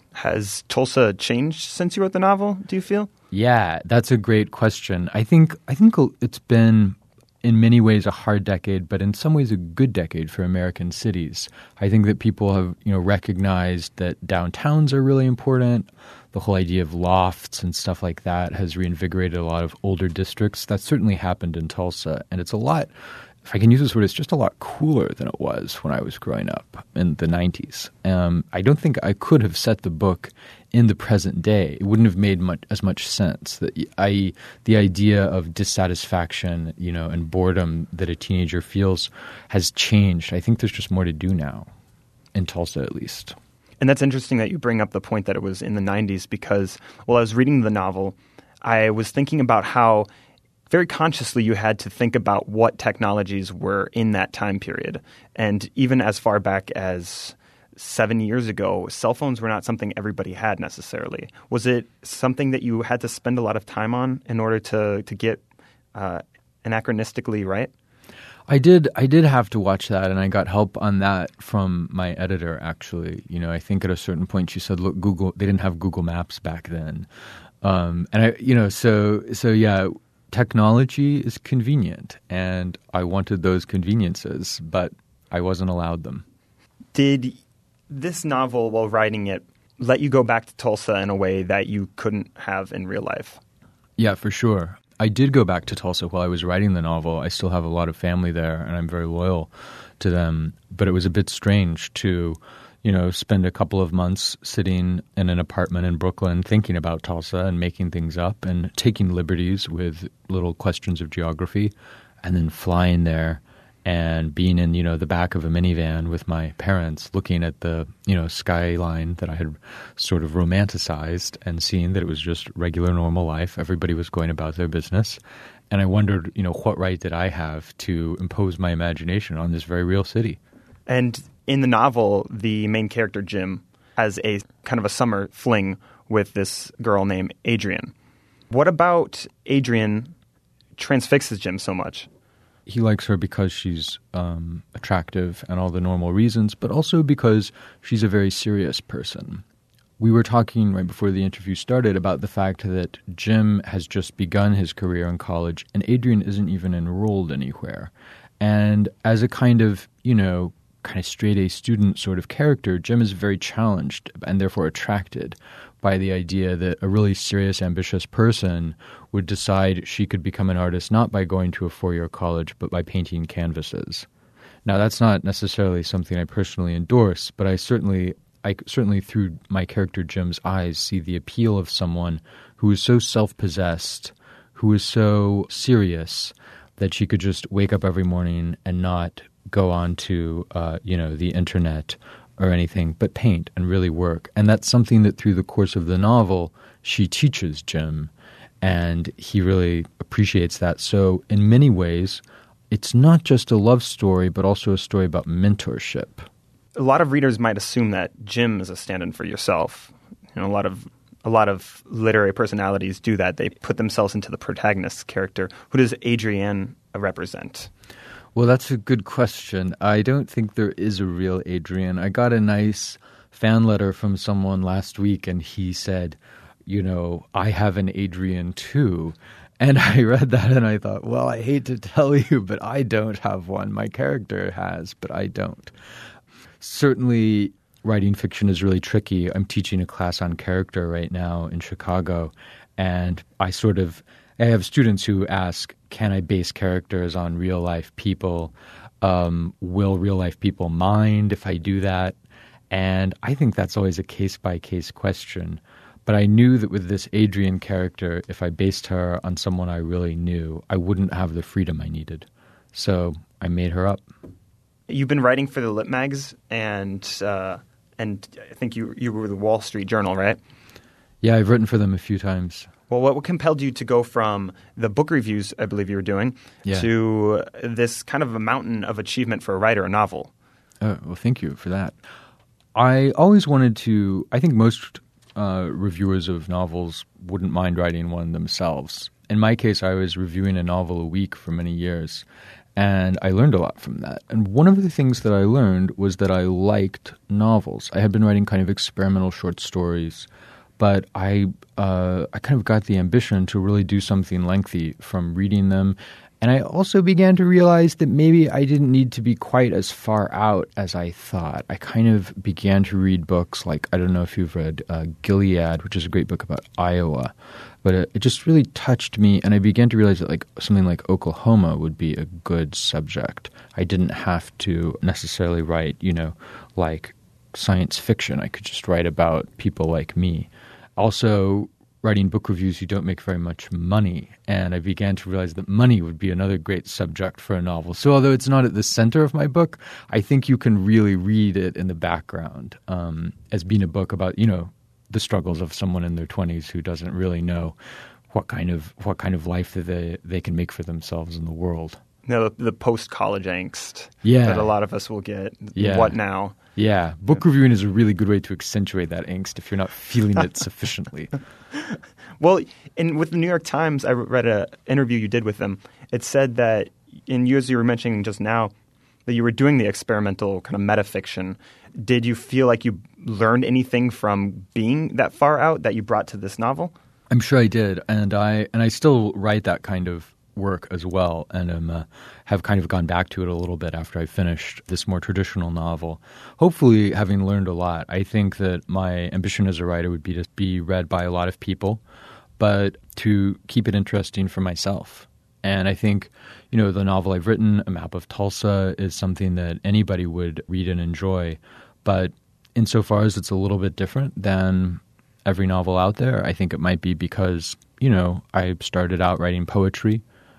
Has Tulsa changed since you wrote the novel, do you feel? Yeah, that's a great question. I think I think it's been in many ways a hard decade, but in some ways a good decade for American cities. I think that people have, you know, recognized that downtowns are really important. The whole idea of lofts and stuff like that has reinvigorated a lot of older districts. That certainly happened in Tulsa, and it's a lot, if I can use this word, it's just a lot cooler than it was when I was growing up in the nineties. Um, I don't think I could have set the book in the present day. It wouldn't have made much, as much sense. That I, the idea of dissatisfaction, you know, and boredom that a teenager feels has changed. I think there's just more to do now, in Tulsa at least. And that's interesting that you bring up the point that it was in the nineties because, while I was reading the novel, I was thinking about how very consciously you had to think about what technologies were in that time period. And even as far back as seven years ago, cell phones were not something everybody had necessarily. Was it something that you had to spend a lot of time on in order to, to get uh, anachronistically right? I did I did have to watch that, and I got help on that from my editor, actually. You know, I think at a certain point she said, look, Google, they didn't have Google Maps back then. Um, and I, you know, so so yeah, technology is convenient, and I wanted those conveniences, but I wasn't allowed them. Did this novel, while writing it, let you go back to Tulsa in a way that you couldn't have in real life? Yeah, for sure. I did go back to Tulsa while I was writing the novel. I still have a lot of family there, and I'm very loyal to them. But it was a bit strange to, you know, spend a couple of months sitting in an apartment in Brooklyn thinking about Tulsa and making things up and taking liberties with little questions of geography, and then flying there and being in, you know, the back of a minivan with my parents looking at the, you know, skyline that I had sort of romanticized and seeing that it was just regular, normal life. Everybody was going about their business. And I wondered, you know, what right did I have to impose my imagination on this very real city? And in the novel, the main character, Jim, has a kind of a summer fling with this girl named Adrian. What about Adrian transfixes Jim so much? He likes her because she's um, attractive and all the normal reasons, but also because she's a very serious person. We were talking right before the interview started about the fact that Jim has just begun his career in college and Adrian isn't even enrolled anywhere. And as a kind of, you know, kind of straight-A student sort of character, Jim is very challenged and therefore attracted by the idea that a really serious, ambitious person would decide she could become an artist not by going to a four-year college, but by painting canvases. Now, that's not necessarily something I personally endorse, but I certainly, I certainly through my character Jim's eyes see the appeal of someone who is so self-possessed, who is so serious that she could just wake up every morning and not go on to, uh, you know, the internet or anything, but paint and really work. And that's something that through the course of the novel, she teaches Jim, and he really appreciates that. So in many ways, it's not just a love story, but also a story about mentorship. A lot of readers might assume that Jim is a stand-in for yourself. You know, a lot of a lot of literary personalities do that. They put themselves into the protagonist's character. Who does Adrienne represent? Well, that's a good question. I don't think there is a real Adrian. I got a nice fan letter from someone last week, and he said, you know, I have an Adrian too. And I read that and I thought, well, I hate to tell you, but I don't have one. My character has, but I don't. Certainly, writing fiction is really tricky. I'm teaching a class on character right now in Chicago, and I sort of I have students who ask, can I base characters on real-life people? Um, will real-life people mind if I do that? And I think that's always a case-by-case question. But I knew that with this Adrian character, if I based her on someone I really knew, I wouldn't have the freedom I needed. So I made her up. You've been writing for the Lit Mags, and uh, and I think you you were the Wall Street Journal, right? Yeah, I've written for them a few times. Well, what compelled you to go from the book reviews, I believe you were doing, yeah. to this kind of a mountain of achievement for a writer, a novel? Oh, well, thank you for that. I always wanted to, I think most uh, reviewers of novels wouldn't mind writing one themselves. In my case, I was reviewing a novel a week for many years, and I learned a lot from that. And one of the things that I learned was that I liked novels. I had been writing kind of experimental short stories, but I uh, I kind of got the ambition to really do something lengthy from reading them. And I also began to realize that maybe I didn't need to be quite as far out as I thought. I kind of began to read books like, I don't know if you've read uh, Gilead, which is a great book about Iowa, but it, it just really touched me. And I began to realize that like something like Oklahoma would be a good subject. I didn't have to necessarily write, you know, like science fiction. I could just write about people like me. Also, writing book reviews, you don't make very much money. And I began to realize that money would be another great subject for a novel. So although it's not at the center of my book, I think you can really read it in the background um, as being a book about, you know, the struggles of someone in their twenties who doesn't really know what kind of what kind of life that they, they can make for themselves in the world. No, the, the post-college angst yeah. that a lot of us will get. Yeah. What now? Yeah. Book reviewing is a really good way to accentuate that angst if you're not feeling it sufficiently. Well, in, with the New York Times, I read an interview you did with them. It said that, in you, as you were mentioning just now, that you were doing the experimental kind of metafiction. Did you feel like you learned anything from being that far out that you brought to this novel? I'm sure I did. And I and I still write that kind of work as well, and um, uh, have kind of gone back to it a little bit after I finished this more traditional novel. Hopefully, having learned a lot. I think that my ambition as a writer would be to be read by a lot of people, but to keep it interesting for myself. And I think, you know, the novel I've written, A Map of Tulsa, is something that anybody would read and enjoy. But insofar as it's a little bit different than every novel out there, I think it might be because, you know, I started out writing poetry,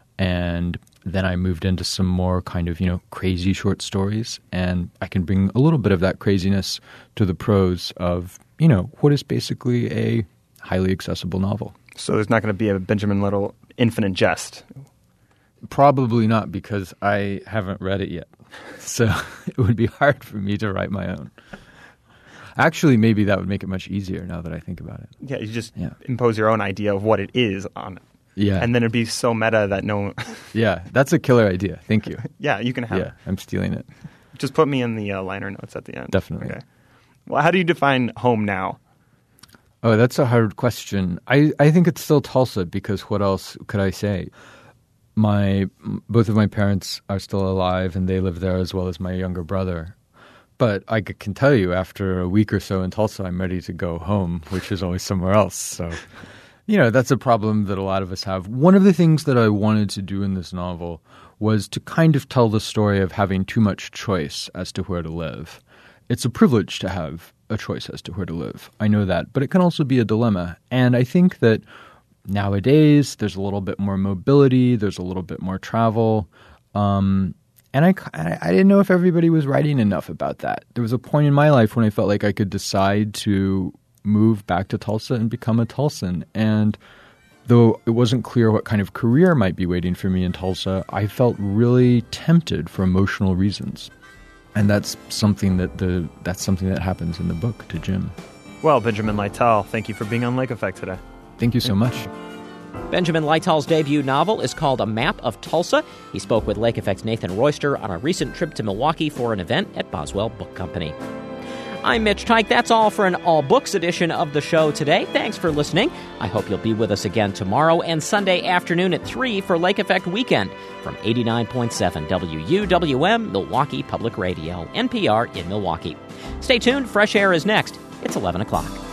and then I moved into some more kind of, you know, crazy short stories. And I can bring a little bit of that craziness to the prose of, you know, what is basically a highly accessible novel. So there's not going to be a Benjamin Little Infinite Jest? Probably not, because I haven't read it yet. So it would be hard for me to write my own. Actually, maybe that would make it much easier now that I think about it. Yeah, you just yeah. impose your own idea of what it is on it. Yeah. And then it'd be so meta that no one... Yeah, that's a killer idea. Thank you. Yeah, you can have yeah, it. I'm stealing it. Just put me in the uh, liner notes at the end. Definitely. Okay. Well, how do you define home now? Oh, that's a hard question. I, I think it's still Tulsa, because what else could I say? My both of my parents are still alive, and they live there as well as my younger brother. But I can tell you, after a week or so in Tulsa, I'm ready to go home, which is always somewhere else. So, you know, that's a problem that a lot of us have. One of the things that I wanted to do in this novel was to kind of tell the story of having too much choice as to where to live. It's a privilege to have a choice as to where to live. I know that. But it can also be a dilemma. And I think that nowadays there's a little bit more mobility, there's a little bit more travel. Um, and I, I didn't know if everybody was writing enough about that. There was a point in my life when I felt like I could decide to move back to Tulsa and become a Tulsan. And though it wasn't clear what kind of career might be waiting for me in Tulsa, I felt really tempted for emotional reasons. And that's something that the that's something that happens in the book to Jim. Well, Benjamin Lytle, thank you for being on Lake Effect today. Thank you so much. Benjamin Lytle's debut novel is called A Map of Tulsa. He spoke with Lake Effect's Nathan Royster on a recent trip to Milwaukee for an event at Boswell Book Company. I'm Mitch Teich. That's all for an All Books edition of the show today. Thanks for listening. I hope you'll be with us again tomorrow and Sunday afternoon at three for Lake Effect Weekend from eighty-nine point seven W U W M, Milwaukee Public Radio, N P R in Milwaukee. Stay tuned. Fresh Air is next. It's eleven o'clock.